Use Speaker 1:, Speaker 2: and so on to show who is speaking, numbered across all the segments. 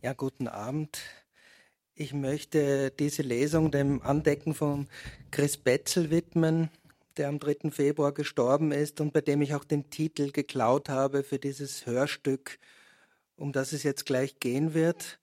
Speaker 1: Ja, guten Abend. Ich möchte diese Lesung dem Andenken von Chris Betzel widmen, der am 3. Februar gestorben ist und bei dem ich auch den Titel geklaut habe für dieses Hörstück, um das es jetzt gleich gehen wird.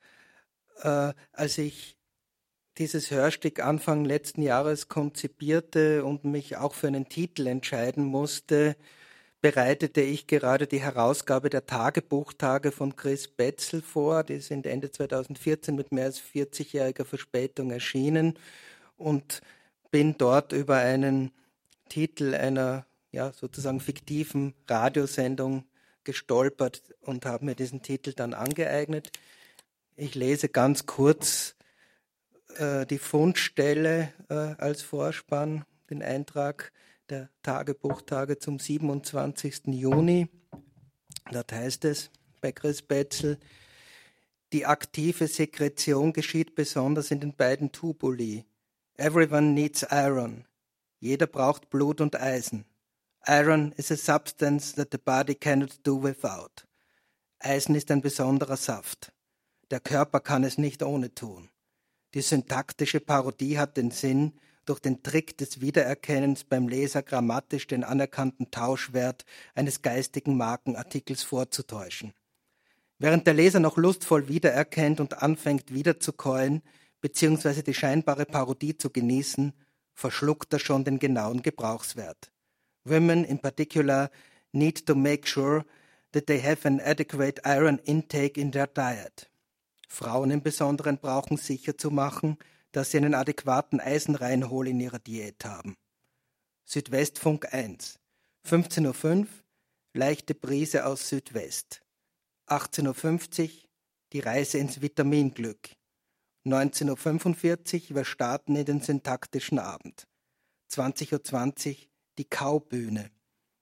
Speaker 1: Als ich dieses Hörstück Anfang letzten Jahres konzipierte und mich auch für einen Titel entscheiden musste, bereitete ich gerade die Herausgabe der Tagebuchtage von Chris Betzel vor. Die sind Ende 2014 mit mehr als 40-jähriger Verspätung erschienen und bin dort über einen Titel einer sozusagen fiktiven Radiosendung gestolpert und habe mir diesen Titel dann angeeignet. Ich lese ganz kurz die Fundstelle als Vorspann, den Eintrag der Tagebuchtage zum 27. Juni. Dort heißt es bei Chris Betzel: Die aktive Sekretion geschieht besonders in den beiden Tubuli. Everyone needs iron. Jeder braucht Blut und Eisen. Iron is a substance that the body cannot do without. Eisen ist ein besonderer Saft. Der Körper kann es nicht ohne tun. Die syntaktische Parodie hat den Sinn, durch den Trick des Wiedererkennens beim Leser grammatisch den anerkannten Tauschwert eines geistigen Markenartikels vorzutäuschen. Während der Leser noch lustvoll wiedererkennt und anfängt wiederzukäuen, beziehungsweise die scheinbare Parodie zu genießen, verschluckt er schon den genauen Gebrauchswert. Women in particular need to make sure that they have an adequate iron intake in their diet. Frauen im Besonderen brauchen sicher zu machen, dass sie einen adäquaten Eisenreinhol in ihrer Diät haben. Südwestfunk 1, 15:05 Uhr, leichte Brise aus Südwest. 18:50 Uhr, die Reise ins Vitaminglück. 19:45 Uhr, wir starten in den syntaktischen Abend. 20:20 Uhr, die Kaubühne.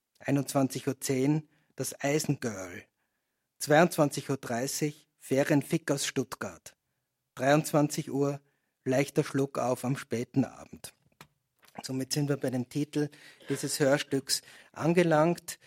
Speaker 1: 21:10 Uhr, das Eisengirl. 22:30 Uhr, Ferienfick aus Stuttgart. 23 Uhr, leichter Schluck auf am späten Abend. Somit sind wir bei dem Titel dieses Hörstücks angelangt.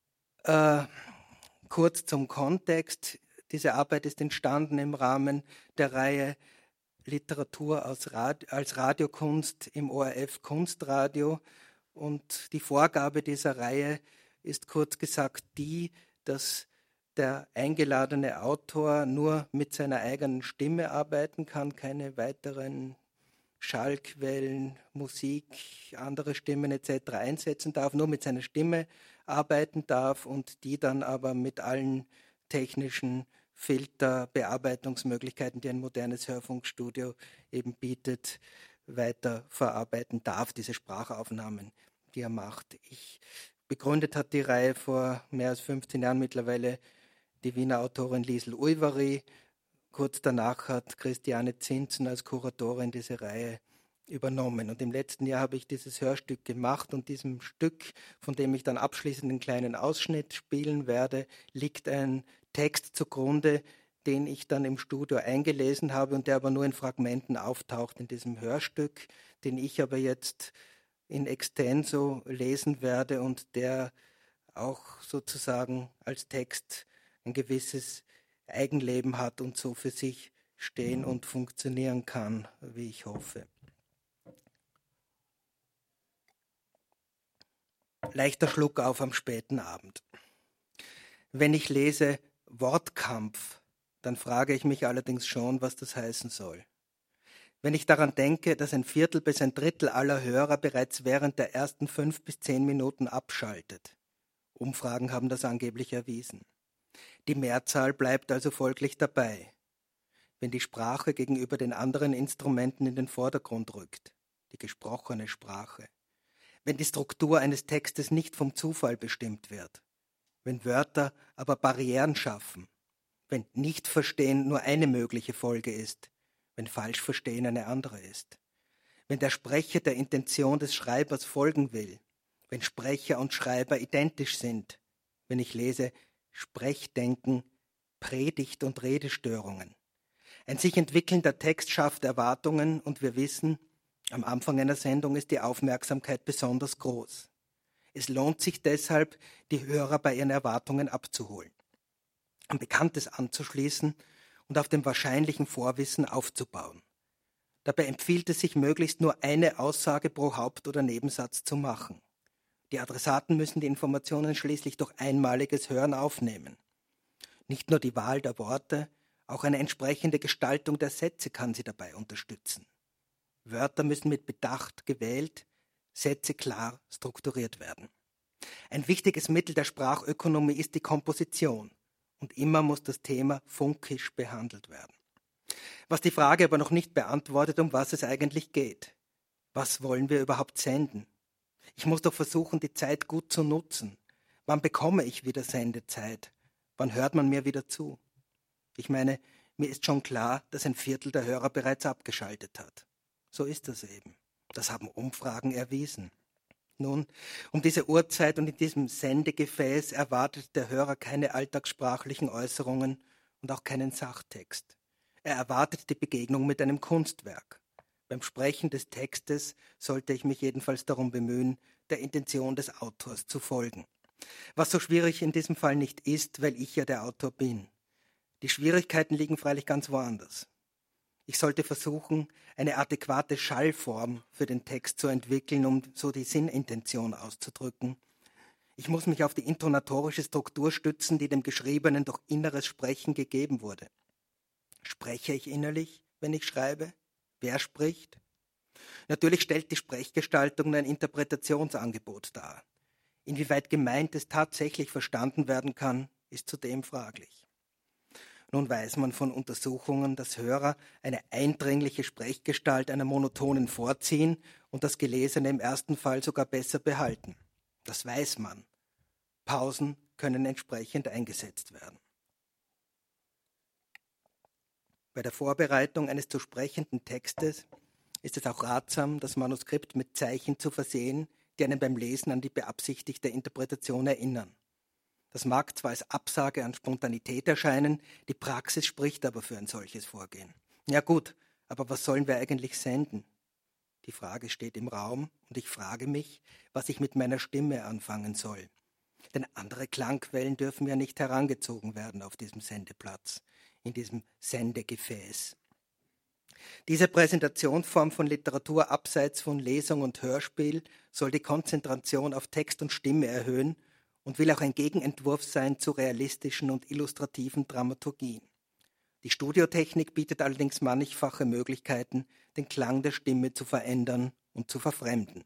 Speaker 1: Kurz zum Kontext. Diese Arbeit ist entstanden im Rahmen der Reihe Literatur als Radiokunst im ORF Kunstradio. Und die Vorgabe dieser Reihe ist kurz gesagt die, dass der eingeladene Autor nur mit seiner eigenen Stimme arbeiten kann, keine weiteren Schallquellen, Musik, andere Stimmen etc. einsetzen darf, nur mit seiner Stimme arbeiten darf und die dann aber mit allen technischen Filterbearbeitungsmöglichkeiten, die ein modernes Hörfunkstudio eben bietet, weiter verarbeiten darf, diese Sprachaufnahmen, die er macht. Begründet hat die Reihe vor mehr als 15 Jahren mittlerweile die Wiener Autorin Liesl Ulvari. Kurz danach hat Christiane Zinsen als Kuratorin diese Reihe übernommen. Und im letzten Jahr habe ich dieses Hörstück gemacht und diesem Stück, von dem ich dann abschließend einen kleinen Ausschnitt spielen werde, liegt ein Text zugrunde, den ich dann im Studio eingelesen habe und der aber nur in Fragmenten auftaucht in diesem Hörstück, den ich aber jetzt in extenso lesen werde und der auch sozusagen als Text ein gewisses Eigenleben hat und so für sich stehen und funktionieren kann, wie ich hoffe. Leichter Schluck auf am späten Abend. Wenn ich lese Wortkampf, dann frage ich mich allerdings schon, was das heißen soll. Wenn ich daran denke, dass 1/4 bis 1/3 aller Hörer bereits während der ersten 5 bis 10 Minuten abschaltet. Umfragen haben das angeblich erwiesen. Die Mehrzahl bleibt also folglich dabei. Wenn die Sprache gegenüber den anderen Instrumenten in den Vordergrund rückt, die gesprochene Sprache, wenn die Struktur eines Textes nicht vom Zufall bestimmt wird, wenn Wörter aber Barrieren schaffen, wenn Nichtverstehen nur eine mögliche Folge ist, wenn Falschverstehen eine andere ist, wenn der Sprecher der Intention des Schreibers folgen will, wenn Sprecher und Schreiber identisch sind, wenn ich lese Sprechdenken, Predigt und Redestörungen. Ein sich entwickelnder Text schafft Erwartungen und wir wissen, am Anfang einer Sendung ist die Aufmerksamkeit besonders groß. Es lohnt sich deshalb, die Hörer bei ihren Erwartungen abzuholen, an Bekanntes anzuschließen und auf dem wahrscheinlichen Vorwissen aufzubauen. Dabei empfiehlt es sich, möglichst nur eine Aussage pro Haupt- oder Nebensatz zu machen. Die Adressaten müssen die Informationen schließlich durch einmaliges Hören aufnehmen. Nicht nur die Wahl der Worte, auch eine entsprechende Gestaltung der Sätze kann sie dabei unterstützen. Wörter müssen mit Bedacht gewählt, Sätze klar strukturiert werden. Ein wichtiges Mittel der Sprachökonomie ist die Komposition. Und immer muss das Thema funkisch behandelt werden. Was die Frage aber noch nicht beantwortet, um was es eigentlich geht. Was wollen wir überhaupt senden? Ich muss doch versuchen, die Zeit gut zu nutzen. Wann bekomme ich wieder Sendezeit? Wann hört man mir wieder zu? Ich meine, mir ist schon klar, dass ein Viertel der Hörer bereits abgeschaltet hat. So ist das eben. Das haben Umfragen erwiesen. Nun, um diese Uhrzeit und in diesem Sendegefäß erwartet der Hörer keine alltagssprachlichen Äußerungen und auch keinen Sachtext. Er erwartet die Begegnung mit einem Kunstwerk. Beim Sprechen des Textes sollte ich mich jedenfalls darum bemühen, der Intention des Autors zu folgen. Was so schwierig in diesem Fall nicht ist, weil ich ja der Autor bin. Die Schwierigkeiten liegen freilich ganz woanders. Ich sollte versuchen, eine adäquate Schallform für den Text zu entwickeln, um so die Sinnintention auszudrücken. Ich muss mich auf die intonatorische Struktur stützen, die dem Geschriebenen durch inneres Sprechen gegeben wurde. Spreche ich innerlich, wenn ich schreibe? Wer spricht? Natürlich stellt die Sprechgestaltung ein Interpretationsangebot dar. Inwieweit Gemeintes tatsächlich verstanden werden kann, ist zudem fraglich. Nun weiß man von Untersuchungen, dass Hörer eine eindringliche Sprechgestalt einer monotonen vorziehen und das Gelesene im ersten Fall sogar besser behalten. Das weiß man. Pausen können entsprechend eingesetzt werden. Bei der Vorbereitung eines zu sprechenden Textes ist es auch ratsam, das Manuskript mit Zeichen zu versehen, die einen beim Lesen an die beabsichtigte Interpretation erinnern. Das mag zwar als Absage an Spontanität erscheinen, die Praxis spricht aber für ein solches Vorgehen. Ja gut, aber was sollen wir eigentlich senden? Die Frage steht im Raum und ich frage mich, was ich mit meiner Stimme anfangen soll. Denn andere Klangquellen dürfen ja nicht herangezogen werden auf diesem Sendeplatz, in diesem Sendegefäß. Diese Präsentationsform von Literatur abseits von Lesung und Hörspiel soll die Konzentration auf Text und Stimme erhöhen und will auch ein Gegenentwurf sein zu realistischen und illustrativen Dramaturgien. Die Studiotechnik bietet allerdings mannigfache Möglichkeiten, den Klang der Stimme zu verändern und zu verfremden.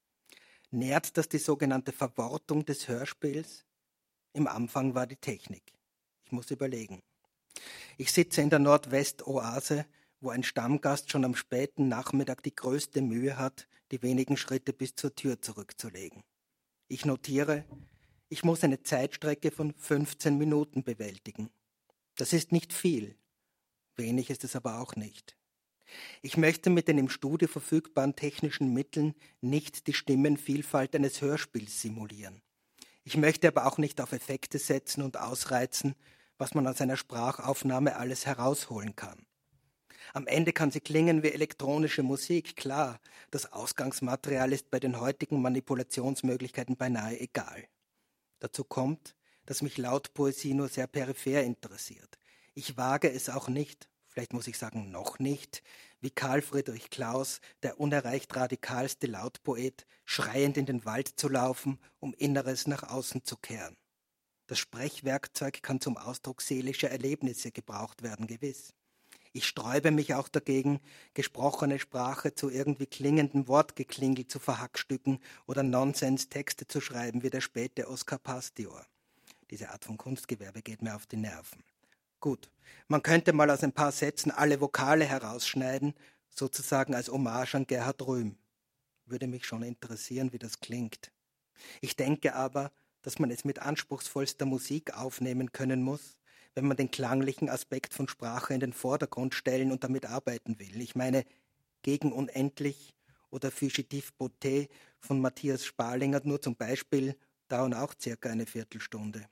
Speaker 1: Nährt das die sogenannte Verwortung des Hörspiels? Im Anfang war die Technik. Ich muss überlegen. Ich sitze in der Nordwest-Oase, wo ein Stammgast schon am späten Nachmittag die größte Mühe hat, die wenigen Schritte bis zur Tür zurückzulegen. Ich notiere, ich muss eine Zeitstrecke von 15 Minuten bewältigen. Das ist nicht viel. Wenig ist es aber auch nicht. Ich möchte mit den im Studio verfügbaren technischen Mitteln nicht die Stimmenvielfalt eines Hörspiels simulieren. Ich möchte aber auch nicht auf Effekte setzen und ausreizen, was man aus einer Sprachaufnahme alles herausholen kann. Am Ende kann sie klingen wie elektronische Musik, klar. Das Ausgangsmaterial ist bei den heutigen Manipulationsmöglichkeiten beinahe egal. Dazu kommt, dass mich Lautpoesie nur sehr peripher interessiert. Ich wage es auch nicht, vielleicht muss ich sagen noch nicht, wie Karl Friedrich Klaus, der unerreicht radikalste Lautpoet, schreiend in den Wald zu laufen, um Inneres nach außen zu kehren. Das Sprechwerkzeug kann zum Ausdruck seelischer Erlebnisse gebraucht werden, gewiss. Ich sträube mich auch dagegen, gesprochene Sprache zu irgendwie klingendem Wortgeklingel zu verhackstücken oder Nonsens-Texte zu schreiben wie der späte Oskar Pastior. Diese Art von Kunstgewerbe geht mir auf die Nerven. Gut, man könnte mal aus ein paar Sätzen alle Vokale herausschneiden, sozusagen als Hommage an Gerhard Rühm. Würde mich schon interessieren, wie das klingt. Ich denke aber, dass man es mit anspruchsvollster Musik aufnehmen können muss, wenn man den klanglichen Aspekt von Sprache in den Vordergrund stellen und damit arbeiten will. Ich meine, Gegen Unendlich oder Fugitif Beauté von Matthias Sparlinger nur zum Beispiel dauern auch circa eine Viertelstunde.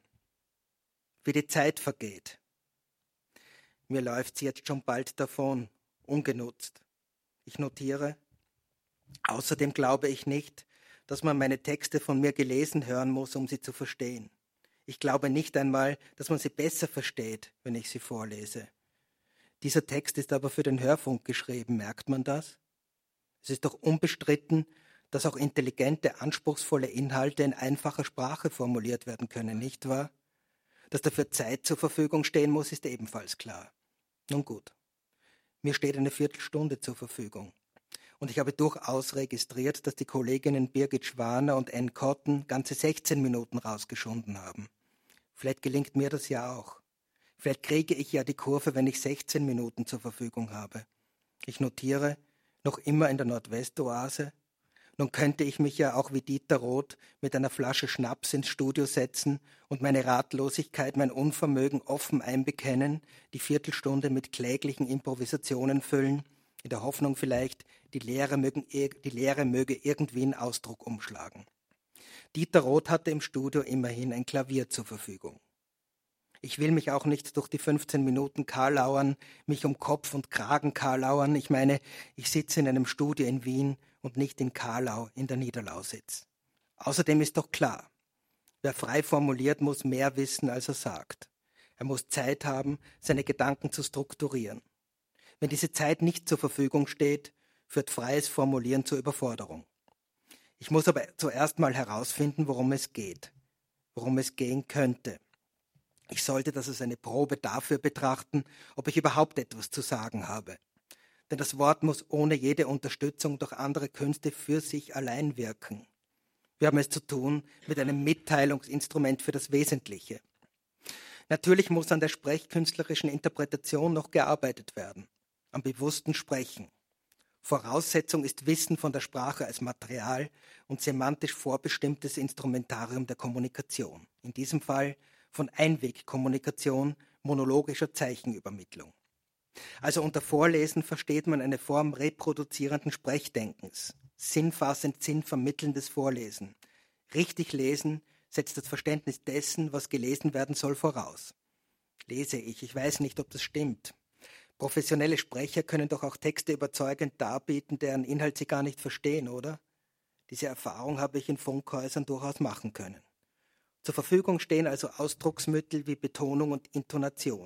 Speaker 1: Wie die Zeit vergeht. Mir läuft sie jetzt schon bald davon, ungenutzt. Ich notiere, außerdem glaube ich nicht, dass man meine Texte von mir gelesen hören muss, um sie zu verstehen. Ich glaube nicht einmal, dass man sie besser versteht, wenn ich sie vorlese. Dieser Text ist aber für den Hörfunk geschrieben, merkt man das? Es ist doch unbestritten, dass auch intelligente, anspruchsvolle Inhalte in einfacher Sprache formuliert werden können, nicht wahr? Dass dafür Zeit zur Verfügung stehen muss, ist ebenfalls klar. Nun gut, mir steht eine Viertelstunde zur Verfügung. Und ich habe durchaus registriert, dass die Kolleginnen Birgit Schwaner und Ann Cotton ganze 16 Minuten rausgeschunden haben. Vielleicht gelingt mir das ja auch. Vielleicht kriege ich ja die Kurve, wenn ich 16 Minuten zur Verfügung habe. Ich notiere, noch immer in der Nordwestoase. Nun könnte ich mich ja auch wie Dieter Roth mit einer Flasche Schnaps ins Studio setzen und meine Ratlosigkeit, mein Unvermögen offen einbekennen, die Viertelstunde mit kläglichen Improvisationen füllen, in der Hoffnung vielleicht, die Lehre möge irgendwie in Ausdruck umschlagen. Dieter Roth hatte im Studio immerhin ein Klavier zur Verfügung. Ich will mich auch nicht durch die 15 Minuten karlauern, mich um Kopf und Kragen karlauern. Ich meine, ich sitze in einem Studio in Wien und nicht in Karlau in der Niederlausitz. Außerdem ist doch klar, wer frei formuliert, muss mehr wissen, als er sagt. Er muss Zeit haben, seine Gedanken zu strukturieren. Wenn diese Zeit nicht zur Verfügung steht, führt freies Formulieren zur Überforderung. Ich muss aber zuerst mal herausfinden, worum es geht, worum es gehen könnte. Ich sollte das als eine Probe dafür betrachten, ob ich überhaupt etwas zu sagen habe. Denn das Wort muss ohne jede Unterstützung durch andere Künste für sich allein wirken. Wir haben es zu tun mit einem Mitteilungsinstrument für das Wesentliche. Natürlich muss an der sprechkünstlerischen Interpretation noch gearbeitet werden, am bewussten Sprechen. Voraussetzung ist Wissen von der Sprache als Material und semantisch vorbestimmtes Instrumentarium der Kommunikation. In diesem Fall von Einwegkommunikation, monologischer Zeichenübermittlung. Also unter Vorlesen versteht man eine Form reproduzierenden Sprechdenkens, sinnfassend sinnvermittelndes Vorlesen. Richtig lesen setzt das Verständnis dessen, was gelesen werden soll, voraus. Lese ich weiß nicht, ob das stimmt. Professionelle Sprecher können doch auch Texte überzeugend darbieten, deren Inhalt sie gar nicht verstehen, oder? Diese Erfahrung habe ich in Funkhäusern durchaus machen können. Zur Verfügung stehen also Ausdrucksmittel wie Betonung und Intonation.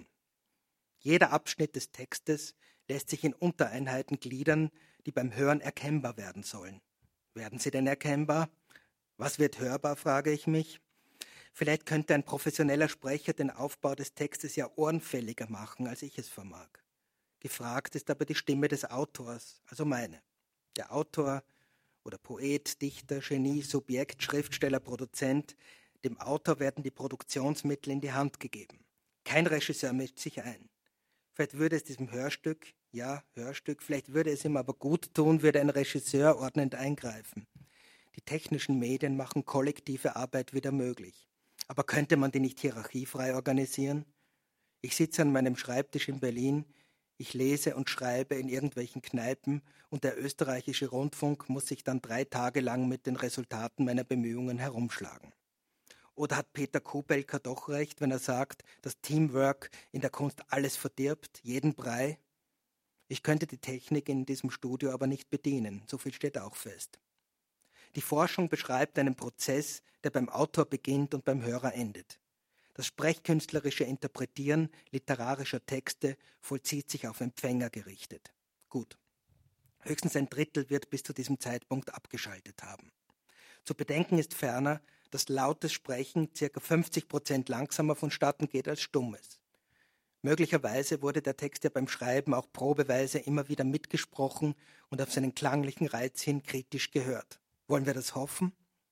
Speaker 1: Jeder Abschnitt des Textes lässt sich in Untereinheiten gliedern, die beim Hören erkennbar werden sollen. Werden sie denn erkennbar? Was wird hörbar, frage ich mich. Vielleicht könnte ein professioneller Sprecher den Aufbau des Textes ja ohrenfälliger machen, als ich es vermag. Gefragt ist aber die Stimme des Autors, also meine. Der Autor oder Poet, Dichter, Genie, Subjekt, Schriftsteller, Produzent, dem Autor werden die Produktionsmittel in die Hand gegeben. Kein Regisseur mischt sich ein. Vielleicht würde es diesem Hörstück, vielleicht würde es ihm aber gut tun, würde ein Regisseur ordnend eingreifen. Die technischen Medien machen kollektive Arbeit wieder möglich. Aber könnte man die nicht hierarchiefrei organisieren? Ich sitze an meinem Schreibtisch in Berlin, ich lese und schreibe in irgendwelchen Kneipen und der österreichische Rundfunk muss sich dann 3 Tage lang mit den Resultaten meiner Bemühungen herumschlagen. Oder hat Peter Kubelka doch recht, wenn er sagt, dass Teamwork in der Kunst alles verdirbt, jeden Brei? Ich könnte die Technik in diesem Studio aber nicht bedienen, so viel steht auch fest. Die Forschung beschreibt einen Prozess, der beim Autor beginnt und beim Hörer endet. Das sprechkünstlerische Interpretieren literarischer Texte vollzieht sich auf Empfänger gerichtet. Gut, höchstens ein Drittel wird bis zu diesem Zeitpunkt abgeschaltet haben. Zu bedenken ist ferner, dass lautes Sprechen ca. 50% langsamer vonstatten geht als stummes. Möglicherweise wurde der Text ja beim Schreiben auch probeweise immer wieder mitgesprochen und auf seinen klanglichen Reiz hin kritisch gehört. Wollen wir das hoffen?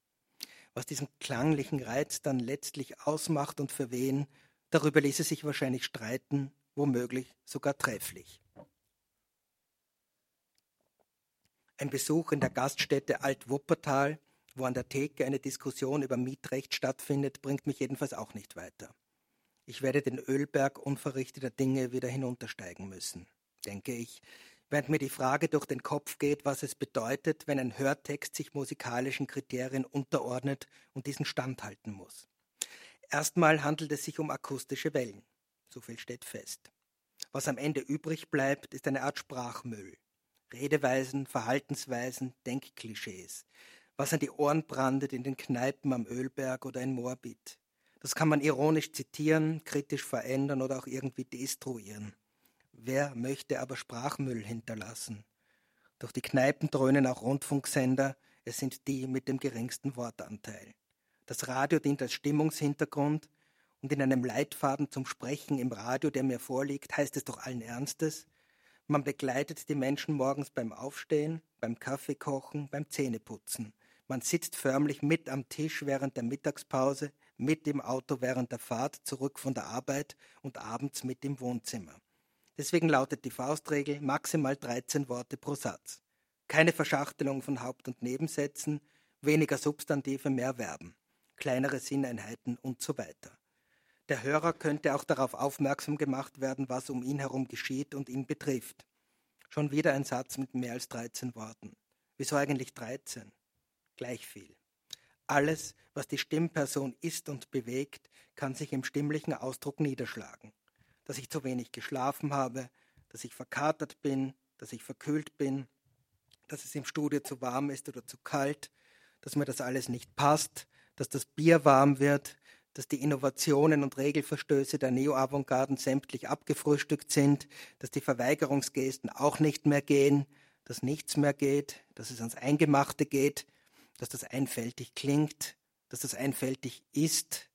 Speaker 1: Was diesen klanglichen Reiz dann letztlich ausmacht und für wen, darüber ließe sich wahrscheinlich streiten, womöglich sogar trefflich. Ein Besuch in der Gaststätte Alt-Wuppertal, wo an der Theke eine Diskussion über Mietrecht stattfindet, bringt mich jedenfalls auch nicht weiter. Ich werde den Ölberg unverrichteter Dinge wieder hinuntersteigen müssen, denke ich, während mir die Frage durch den Kopf geht, was es bedeutet, wenn ein Hörtext sich musikalischen Kriterien unterordnet und diesen standhalten muss. Erstmal handelt es sich um akustische Wellen, so viel steht fest. Was am Ende übrig bleibt, ist eine Art Sprachmüll. Redeweisen, Verhaltensweisen, Denkklischees, was an die Ohren brandet in den Kneipen am Ölberg oder in Moabit. Das kann man ironisch zitieren, kritisch verändern oder auch irgendwie destruieren. Wer möchte aber Sprachmüll hinterlassen? Durch die Kneipen dröhnen auch Rundfunksender, es sind die mit dem geringsten Wortanteil. Das Radio dient als Stimmungshintergrund und in einem Leitfaden zum Sprechen im Radio, der mir vorliegt, heißt es doch allen Ernstes, man begleitet die Menschen morgens beim Aufstehen, beim Kaffeekochen, beim Zähneputzen. Man sitzt förmlich mit am Tisch während der Mittagspause, mit im Auto während der Fahrt zurück von der Arbeit und abends mit im Wohnzimmer. Deswegen lautet die Faustregel maximal 13 Worte pro Satz. Keine Verschachtelung von Haupt- und Nebensätzen, weniger Substantive, mehr Verben, kleinere Sinneinheiten und so weiter. Der Hörer könnte auch darauf aufmerksam gemacht werden, was um ihn herum geschieht und ihn betrifft. Schon wieder ein Satz mit mehr als 13 Worten. Wieso eigentlich 13? Gleich viel. Alles, was die Stimmperson ist und bewegt, kann sich im stimmlichen Ausdruck niederschlagen. Dass ich zu wenig geschlafen habe, dass ich verkatert bin, dass ich verkühlt bin, dass es im Studio zu warm ist oder zu kalt, dass mir das alles nicht passt, dass das Bier warm wird, dass die Innovationen und Regelverstöße der Neo-Avantgarden sämtlich abgefrühstückt sind, dass die Verweigerungsgesten auch nicht mehr gehen, dass nichts mehr geht, dass es ans Eingemachte geht, dass das einfältig klingt, dass das einfältig ist.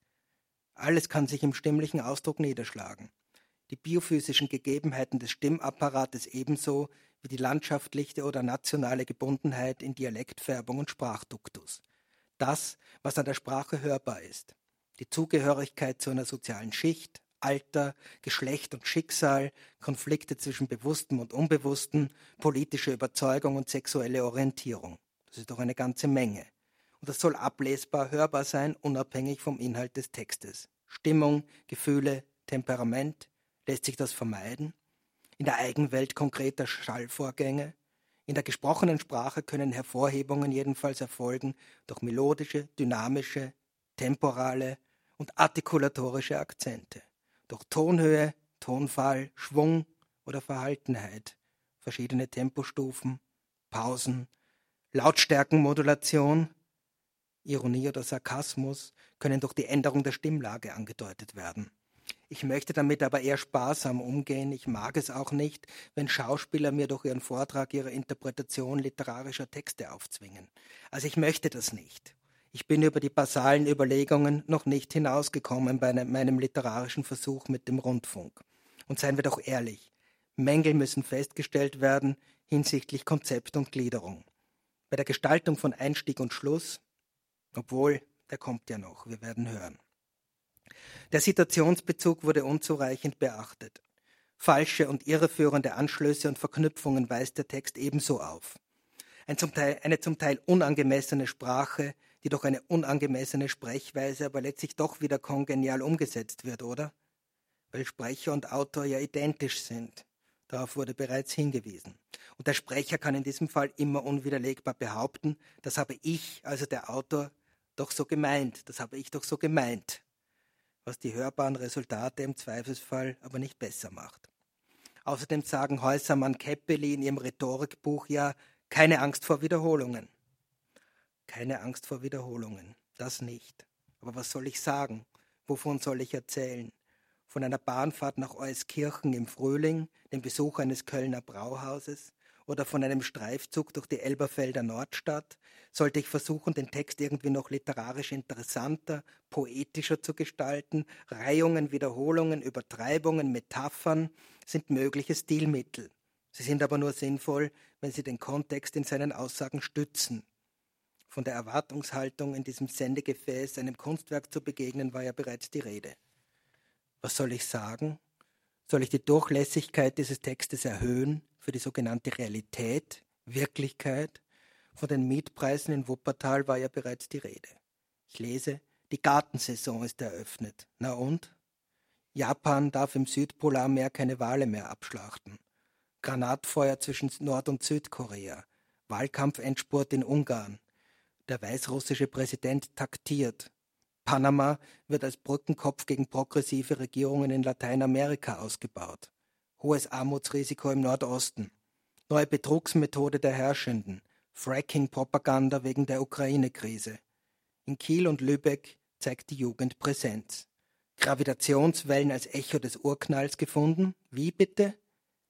Speaker 1: Alles kann sich im stimmlichen Ausdruck niederschlagen. Die biophysischen Gegebenheiten des Stimmapparates ebenso wie die landschaftliche oder nationale Gebundenheit in Dialektfärbung und Sprachduktus. Das, was an der Sprache hörbar ist. Die Zugehörigkeit zu einer sozialen Schicht, Alter, Geschlecht und Schicksal, Konflikte zwischen Bewusstem und Unbewusstem, politische Überzeugung und sexuelle Orientierung. Das ist doch eine ganze Menge. Und das soll ablesbar hörbar sein, unabhängig vom Inhalt des Textes. Stimmung, Gefühle, Temperament, lässt sich das vermeiden? In der Eigenwelt konkreter Schallvorgänge? In der gesprochenen Sprache können Hervorhebungen jedenfalls erfolgen durch melodische, dynamische, temporale und artikulatorische Akzente. Durch Tonhöhe, Tonfall, Schwung oder Verhaltenheit, verschiedene Tempostufen, Pausen, Lautstärkenmodulation, Ironie oder Sarkasmus können durch die Änderung der Stimmlage angedeutet werden. Ich möchte damit aber eher sparsam umgehen. Ich mag es auch nicht, wenn Schauspieler mir durch ihren Vortrag ihre Interpretation literarischer Texte aufzwingen. Also ich möchte das nicht. Ich bin über die basalen Überlegungen noch nicht hinausgekommen bei meinem literarischen Versuch mit dem Rundfunk. Und seien wir doch ehrlich, Mängel müssen festgestellt werden hinsichtlich Konzept und Gliederung. Bei der Gestaltung von Einstieg und Schluss, obwohl, der kommt ja noch, wir werden hören. Der Situationsbezug wurde unzureichend beachtet. Falsche und irreführende Anschlüsse und Verknüpfungen weist der Text ebenso auf. Eine zum Teil unangemessene Sprache, die durch eine unangemessene Sprechweise aber letztlich doch wieder kongenial umgesetzt wird, oder? Weil Sprecher und Autor ja identisch sind. Darauf wurde bereits hingewiesen. Und der Sprecher kann in diesem Fall immer unwiderlegbar behaupten, das habe ich, also der Autor, doch so gemeint, das habe ich doch so gemeint, was die hörbaren Resultate im Zweifelsfall aber nicht besser macht. Außerdem sagen Häusermann Keppeli in ihrem Rhetorikbuch ja, keine Angst vor Wiederholungen. Keine Angst vor Wiederholungen, das nicht. Aber was soll ich sagen? Wovon soll ich erzählen? Von einer Bahnfahrt nach Euskirchen im Frühling, dem Besuch eines Kölner Brauhauses oder von einem Streifzug durch die Elberfelder Nordstadt? Sollte ich versuchen, den Text irgendwie noch literarisch interessanter, poetischer zu gestalten? Reihungen, Wiederholungen, Übertreibungen, Metaphern sind mögliche Stilmittel. Sie sind aber nur sinnvoll, wenn sie den Kontext in seinen Aussagen stützen. Von der Erwartungshaltung, in diesem Sendegefäß einem Kunstwerk zu begegnen, war ja bereits die Rede. Was soll ich sagen? Soll ich die Durchlässigkeit dieses Textes erhöhen für die sogenannte Realität, Wirklichkeit? Von den Mietpreisen in Wuppertal war ja bereits die Rede. Ich lese, die Gartensaison ist eröffnet. Na und? Japan darf im Südpolarmeer keine Wale mehr abschlachten. Granatfeuer zwischen Nord- und Südkorea. Wahlkampfendspurt in Ungarn. Der weißrussische Präsident taktiert. Panama wird als Brückenkopf gegen progressive Regierungen in Lateinamerika ausgebaut. Hohes Armutsrisiko im Nordosten. Neue Betrugsmethode der Herrschenden. Fracking-Propaganda wegen der Ukraine-Krise. In Kiel und Lübeck zeigt die Jugend Präsenz. Gravitationswellen als Echo des Urknalls gefunden? Wie bitte?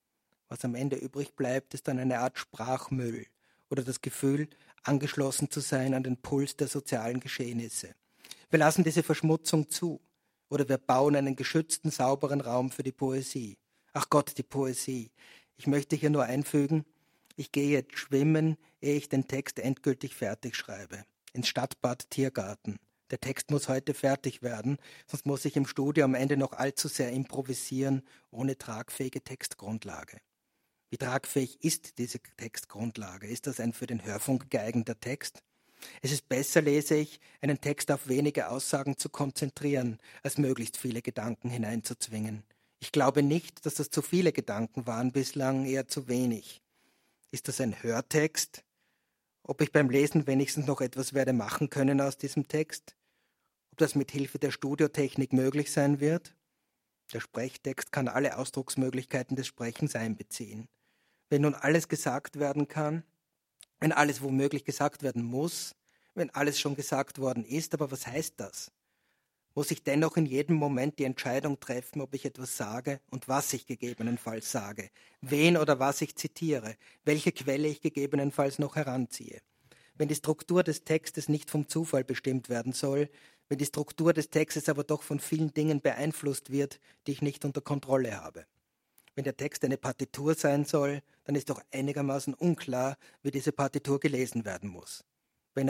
Speaker 1: Was am Ende übrig bleibt, ist dann eine Art Sprachmüll oder das Gefühl, angeschlossen zu sein an den Puls der sozialen Geschehnisse. Wir lassen diese Verschmutzung zu oder wir bauen einen geschützten, sauberen Raum für die Poesie. Ach Gott, die Poesie. Ich möchte hier nur einfügen, ich gehe jetzt schwimmen, ehe ich den Text endgültig fertig schreibe. Ins Stadtbad Tiergarten. Der Text muss heute fertig werden, sonst muss ich im Studio am Ende noch allzu sehr improvisieren, ohne tragfähige Textgrundlage. Wie tragfähig ist diese Textgrundlage? Ist das ein für den Hörfunk geeigneter Text? Es ist besser, lese ich, einen Text auf wenige Aussagen zu konzentrieren, als möglichst viele Gedanken hineinzuzwingen. Ich glaube nicht, dass das zu viele Gedanken waren bislang, eher zu wenig. Ist das ein Hörtext? Ob ich beim Lesen wenigstens noch etwas werde machen können aus diesem Text? Ob das mit Hilfe der Studiotechnik möglich sein wird? Der Sprechtext kann alle Ausdrucksmöglichkeiten des Sprechens einbeziehen. Wenn nun alles gesagt werden kann, wenn alles womöglich gesagt werden muss, wenn alles schon gesagt worden ist, aber was heißt das? Muss ich dennoch in jedem Moment die Entscheidung treffen, ob ich etwas sage und was ich gegebenenfalls sage, wen oder was ich zitiere, welche Quelle ich gegebenenfalls noch heranziehe. Wenn die Struktur des Textes nicht vom Zufall bestimmt werden soll, wenn die Struktur des Textes aber doch von vielen Dingen beeinflusst wird, die ich nicht unter Kontrolle habe. Wenn der Text eine Partitur sein soll, dann ist doch einigermaßen unklar, wie diese Partitur gelesen werden muss. Wenn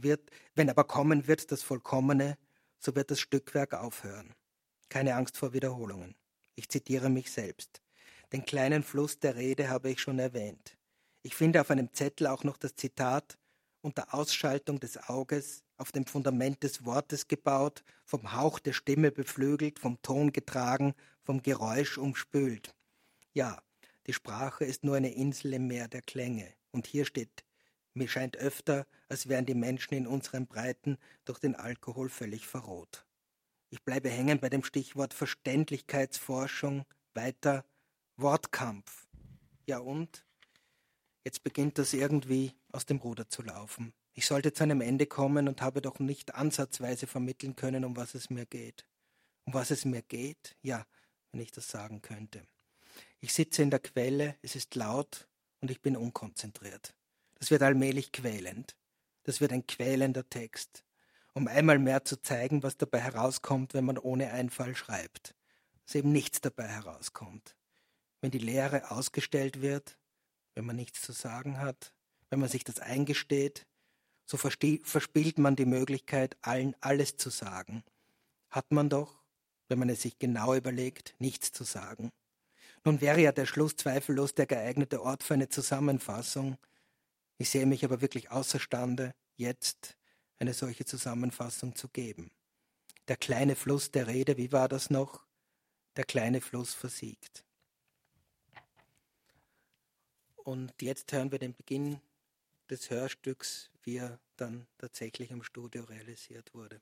Speaker 1: aber kommen wird das Vollkommene, so wird das Stückwerk aufhören. Keine Angst vor Wiederholungen. Ich zitiere mich selbst. Den kleinen Fluss der Rede habe ich schon erwähnt. Ich finde auf einem Zettel auch noch das Zitat: unter Ausschaltung des Auges, auf dem Fundament des Wortes gebaut, vom Hauch der Stimme beflügelt, vom Ton getragen, vom Geräusch umspült. Ja, die Sprache ist nur eine Insel im Meer der Klänge. Und hier steht: mir scheint öfter, als wären die Menschen in unseren Breiten durch den Alkohol völlig verroht. Ich bleibe hängen bei dem Stichwort Verständlichkeitsforschung, weiter Wortkampf. Ja und? Jetzt beginnt das irgendwie aus dem Ruder zu laufen. Ich sollte zu einem Ende kommen und habe doch nicht ansatzweise vermitteln können, um was es mir geht. Um was es mir geht? Ja, wenn ich das sagen könnte. Ich sitze in der Quelle, es ist laut und ich bin unkonzentriert. Das wird allmählich quälend. Das wird ein quälender Text. Um einmal mehr zu zeigen, was dabei herauskommt, wenn man ohne Einfall schreibt. Dass eben nichts dabei herauskommt. Wenn die Leere ausgestellt wird, wenn man nichts zu sagen hat, wenn man sich das eingesteht, so verspielt man die Möglichkeit, allen alles zu sagen. Hat man doch, wenn man es sich genau überlegt, nichts zu sagen. Nun wäre ja der Schluss zweifellos der geeignete Ort für eine Zusammenfassung. Ich sehe mich aber wirklich außerstande, jetzt eine solche Zusammenfassung zu geben. Der kleine Fluss der Rede, wie war das noch? Der kleine Fluss versiegt. Und jetzt hören wir den Beginn des Hörstücks, wie er dann tatsächlich im Studio realisiert wurde.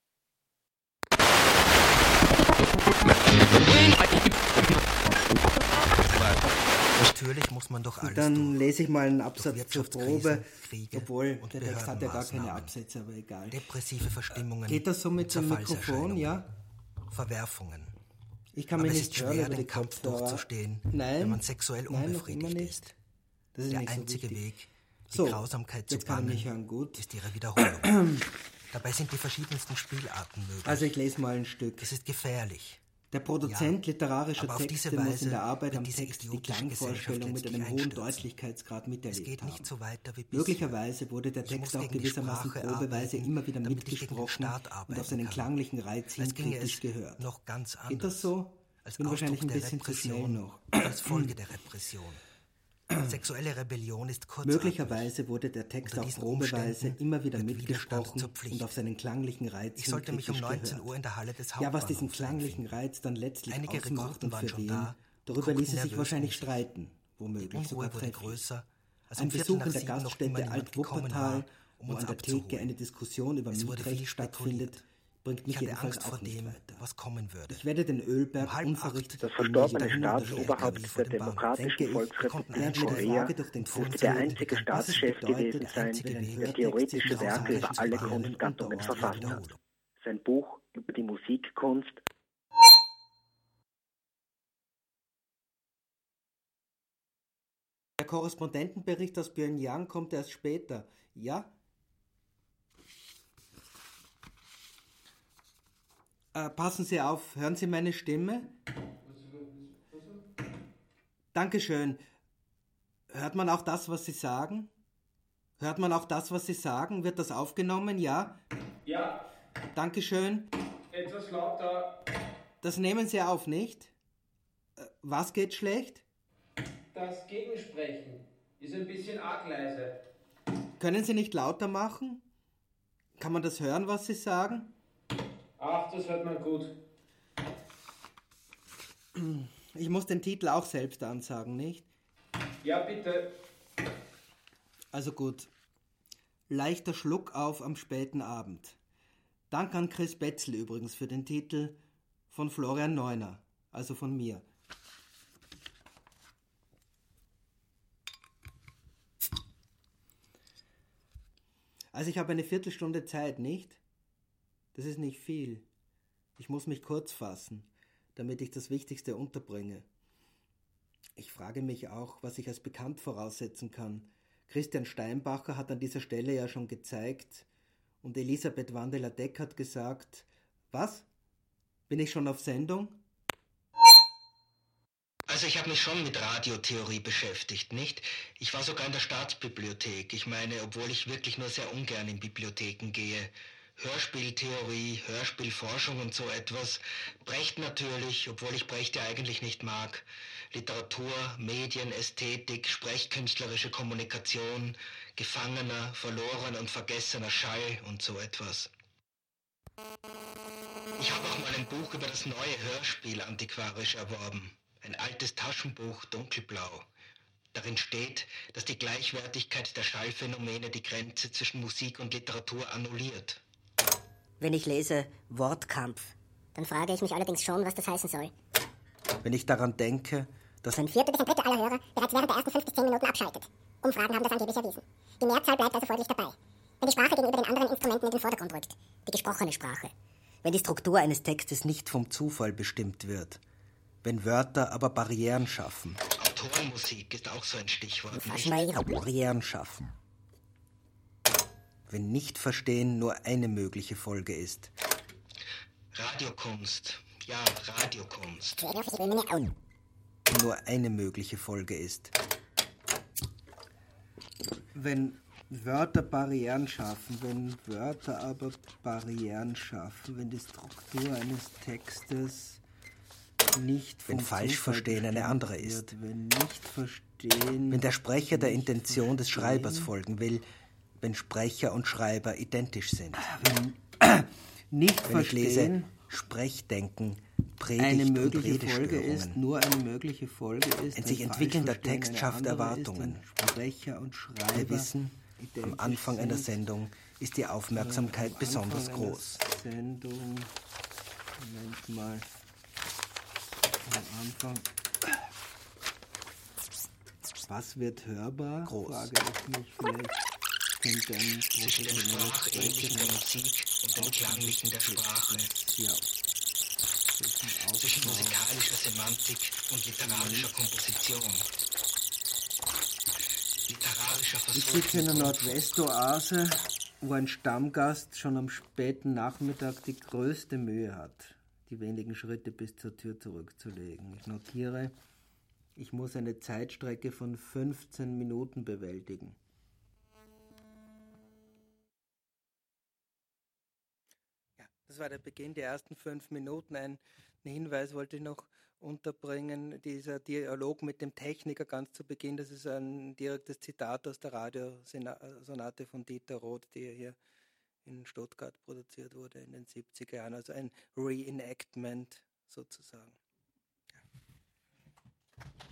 Speaker 2: Natürlich muss man doch alles
Speaker 1: Dann
Speaker 2: durch.
Speaker 1: lese ich mal einen Absatz zur Probe,
Speaker 2: Kriege
Speaker 1: obwohl
Speaker 2: und
Speaker 1: der Text hat ja gar keine
Speaker 2: Behördenmaßnahmen.
Speaker 1: Absätze, aber egal.
Speaker 2: Depressive Verstimmungen.
Speaker 1: Geht das so mit dem Mikrofon,
Speaker 2: Zerfallserscheinungen,
Speaker 1: ja?
Speaker 2: Verwerfungen.
Speaker 1: Ich kann
Speaker 2: Aber
Speaker 1: mich
Speaker 2: es
Speaker 1: nicht
Speaker 2: ist
Speaker 1: hören
Speaker 2: schwer,
Speaker 1: über die
Speaker 2: den Kampf
Speaker 1: Kopfhörer.
Speaker 2: durchzustehen,
Speaker 1: Nein,
Speaker 2: wenn man sexuell
Speaker 1: noch immer
Speaker 2: unbefriedigt
Speaker 1: nicht.
Speaker 2: ist.
Speaker 1: Das ist
Speaker 2: Der
Speaker 1: nicht so
Speaker 2: einzige
Speaker 1: wichtig.
Speaker 2: Weg, die
Speaker 1: So,
Speaker 2: Grausamkeit zu
Speaker 1: jetzt kann ich
Speaker 2: bannen,
Speaker 1: mich hören, gut.
Speaker 2: ist ihre Wiederholung. Dabei sind die verschiedensten Spielarten möglich.
Speaker 1: Also ich lese mal ein Stück.
Speaker 2: Es ist gefährlich.
Speaker 1: Der Produzent literarischer
Speaker 2: aber auf diese
Speaker 1: Texte muss
Speaker 2: Weise
Speaker 1: in der Arbeit
Speaker 2: wird
Speaker 1: am
Speaker 2: diese
Speaker 1: Text die
Speaker 2: idiotische
Speaker 1: Klangvorstellung mit
Speaker 2: Gesellschaft
Speaker 1: einem hohen
Speaker 2: letztlich
Speaker 1: Deutlichkeitsgrad
Speaker 2: Es
Speaker 1: miterlebt
Speaker 2: geht
Speaker 1: haben.
Speaker 2: nicht so weiter wie bisher.
Speaker 1: Möglicherweise wurde der
Speaker 2: Ich
Speaker 1: Text
Speaker 2: muss
Speaker 1: auch
Speaker 2: gegen die
Speaker 1: gewissermaßen
Speaker 2: Sprache
Speaker 1: probeweise
Speaker 2: arbeiten,
Speaker 1: immer wieder
Speaker 2: damit ich gegen den
Speaker 1: mitgesprochen
Speaker 2: Staat
Speaker 1: und
Speaker 2: arbeiten
Speaker 1: auf seinen
Speaker 2: kann.
Speaker 1: klanglichen Reiz hin
Speaker 2: Als ginge
Speaker 1: kritisch
Speaker 2: es
Speaker 1: gehört.
Speaker 2: noch ganz anders.
Speaker 1: Geht das so?
Speaker 2: Als
Speaker 1: Ich bin wahrscheinlich ein
Speaker 2: Ausdruck der
Speaker 1: bisschen zu schnell
Speaker 2: Repression
Speaker 1: noch.
Speaker 2: und als Folge der Repression. Sexuelle Rebellion ist kurzatmig.
Speaker 1: Möglicherweise wurde der Text
Speaker 2: Unter
Speaker 1: auch
Speaker 2: diesen
Speaker 1: probeweise
Speaker 2: Umständen
Speaker 1: immer wieder
Speaker 2: wird Widerstand
Speaker 1: mitgesprochen
Speaker 2: zur Pflicht.
Speaker 1: und auf seinen klanglichen Reiz
Speaker 2: Ich
Speaker 1: hin
Speaker 2: sollte mich um
Speaker 1: kritisch
Speaker 2: 19
Speaker 1: gehört.
Speaker 2: Uhr in der Halle des
Speaker 1: Ja,
Speaker 2: Hauptbahnhofs
Speaker 1: was diesen klanglichen
Speaker 2: einfinden.
Speaker 1: Reiz dann letztlich
Speaker 2: Einige
Speaker 1: ausmacht
Speaker 2: Rekruten
Speaker 1: und
Speaker 2: waren
Speaker 1: für
Speaker 2: schon
Speaker 1: wen,
Speaker 2: da,
Speaker 1: darüber
Speaker 2: guckten
Speaker 1: ließe sich
Speaker 2: nervös
Speaker 1: wahrscheinlich
Speaker 2: um sich.
Speaker 1: streiten,
Speaker 2: Die
Speaker 1: womöglich sogar
Speaker 2: Unruhe wurde
Speaker 1: trefflich.
Speaker 2: größer, als
Speaker 1: Ein
Speaker 2: um
Speaker 1: Besuch in der
Speaker 2: 6:45 noch immer
Speaker 1: Gaststätte
Speaker 2: niemand
Speaker 1: Alt-Wuppertal,
Speaker 2: gekommen war, um
Speaker 1: wo
Speaker 2: uns
Speaker 1: an der Theke
Speaker 2: abzuholen.
Speaker 1: eine Diskussion über
Speaker 2: Es wurde viel
Speaker 1: Mietrecht stattfindet,
Speaker 2: spekuliert.
Speaker 1: bringt mich
Speaker 2: Ich hatte
Speaker 1: jedenfalls
Speaker 2: Angst vor
Speaker 1: auch nicht
Speaker 2: dem,
Speaker 1: weiter.
Speaker 2: was kommen würde.
Speaker 1: Ich werde den Ölberg
Speaker 2: Um 7:30
Speaker 1: unverrichtet
Speaker 3: Das
Speaker 1: nie wieder
Speaker 3: verstorbene
Speaker 1: hinuntersteigen.
Speaker 3: Staatsoberhaupt der Demokratischen
Speaker 1: Denke ich,
Speaker 3: Volksrepublik
Speaker 1: während mir die
Speaker 3: Korea
Speaker 1: Frage durch den Kopf
Speaker 3: dürfte der
Speaker 1: geht,
Speaker 3: einzige
Speaker 1: was es
Speaker 3: Staatschef
Speaker 1: bedeutet,
Speaker 3: gewesen sein,
Speaker 1: wenn ein
Speaker 3: der
Speaker 1: Hörtext
Speaker 3: theoretische
Speaker 1: sich
Speaker 3: Werke über
Speaker 1: musikalisch
Speaker 3: alle
Speaker 1: zu Behörden
Speaker 3: Kunstgattungen
Speaker 1: unterordnet.
Speaker 3: verfasst hat. Sein Buch über die Musikkunst
Speaker 1: Der Korrespondentenbericht aus Pyongyang kommt erst später. Ja? Passen Sie auf, hören Sie meine Stimme? Dankeschön. Hört man auch das, was Sie sagen? Hört man auch das, was Sie sagen? Wird das aufgenommen? Ja?
Speaker 4: Ja.
Speaker 1: Dankeschön.
Speaker 4: Etwas lauter.
Speaker 1: Das nehmen Sie auf, nicht? Was geht schlecht?
Speaker 4: Das Gegensprechen ist ein bisschen arg leise.
Speaker 1: Können Sie nicht lauter machen? Kann man das hören, was Sie sagen?
Speaker 4: Ach, das hört man gut.
Speaker 1: Ich muss den Titel auch selbst ansagen, nicht?
Speaker 4: Ja, bitte.
Speaker 1: Also gut. Leichter Schluck auf am späten Abend. Dank an Chris Betzel übrigens für den Titel, von Florian Neuner, also von mir. Also ich habe eine Viertelstunde Zeit, nicht? Das ist nicht viel. Ich muss mich kurz fassen, damit ich das Wichtigste unterbringe. Ich frage mich auch, was ich als bekannt voraussetzen kann. Christian Steinbacher hat an dieser Stelle ja schon gezeigt und Elisabeth Wandler-Deck hat gesagt, was? Bin ich schon auf Sendung?
Speaker 5: Also ich habe mich schon mit Radiotheorie beschäftigt, nicht? Ich war sogar in der Staatsbibliothek. Ich meine, obwohl ich wirklich nur sehr ungern in Bibliotheken gehe. Hörspieltheorie, Hörspielforschung und so etwas. Brecht natürlich, obwohl ich Brecht ja eigentlich nicht mag. Literatur, Medien, Ästhetik, sprechkünstlerische Kommunikation, gefangener, verlorener und vergessener Schall und so etwas. Ich habe auch mal ein Buch über das neue Hörspiel antiquarisch erworben. Ein altes Taschenbuch, dunkelblau. Darin steht, dass die Gleichwertigkeit der Schallphänomene die Grenze zwischen Musik und Literatur annulliert.
Speaker 6: Wenn ich lese Wortkampf, dann frage ich mich allerdings schon, was das heißen soll.
Speaker 1: Wenn ich daran denke, dass
Speaker 6: Ein Viertel bis ein Drittel aller Hörer bereits während der ersten 5 bis 10 Minuten abschaltet. Umfragen haben das angeblich erwiesen. Die Mehrzahl bleibt also folglich dabei. Wenn die Sprache gegenüber den anderen Instrumenten in den Vordergrund rückt. Die gesprochene Sprache.
Speaker 1: wenn die Struktur eines Textes nicht vom Zufall bestimmt wird, wenn Wörter aber Barrieren schaffen.
Speaker 5: Autorenmusik ist auch so ein Stichwort.
Speaker 1: Barrieren schaffen. Wenn Nicht-Verstehen nur eine mögliche Folge ist.
Speaker 5: Radiokunst. Ja, Radiokunst.
Speaker 1: Nur eine mögliche Folge ist. Wenn Wörter Barrieren schaffen, wenn Wörter aber Barrieren schaffen, wenn die Struktur eines Textes nicht vom
Speaker 7: Wenn Falschverstehen eine andere ist.
Speaker 1: Wenn nicht verstehen...
Speaker 7: Wenn der Sprecher der Intention des Schreibers folgen will, wenn Sprecher und Schreiber identisch sind.
Speaker 1: Nicht
Speaker 7: Wenn ich lese,
Speaker 1: verstehen...
Speaker 7: Sprechdenken,
Speaker 1: Eine
Speaker 7: Predigt und
Speaker 1: mögliche Folge ist,
Speaker 7: Redestörungen.
Speaker 1: nur eine mögliche Folge ist,
Speaker 7: Ein sich
Speaker 1: wenn
Speaker 7: entwickelnder
Speaker 1: Falschverstehen
Speaker 7: Text
Speaker 1: eine
Speaker 7: schafft
Speaker 1: andere
Speaker 7: Erwartungen.
Speaker 1: Ist, wenn Sprecher und Schreiber
Speaker 7: Wir wissen, am
Speaker 1: identisch
Speaker 7: Anfang einer
Speaker 1: sind.
Speaker 7: Sendung ist die Aufmerksamkeit
Speaker 1: Am
Speaker 7: besonders
Speaker 1: Anfang einer
Speaker 7: groß.
Speaker 1: Sendung, Moment mal, am Anfang. Was wird hörbar?
Speaker 7: Groß.
Speaker 1: Frage ich mich vielleicht. Könnte ein
Speaker 5: Zwischen den sprachähnlichen der Musik und den klanglichen der Sprache.
Speaker 1: Ja.
Speaker 5: Zwischen musikalischer Semantik und literarischer Komposition. Literarischer
Speaker 1: Ich
Speaker 5: Versuch.
Speaker 1: sitze in der Nordwestoase, wo ein Stammgast schon am späten Nachmittag die größte Mühe hat, die wenigen Schritte bis zur Tür zurückzulegen. Ich notiere, ich muss eine Zeitstrecke von 15 Minuten bewältigen. Ja, das war der Beginn der ersten 5 Minuten. Einen Hinweis wollte ich noch unterbringen. Dieser Dialog mit dem Techniker ganz zu Beginn, das ist ein direktes Zitat aus der Radiosonate von Dieter Roth, die hier in Stuttgart produziert wurde in den 70er Jahren. Also ein Reenactment sozusagen. Ja.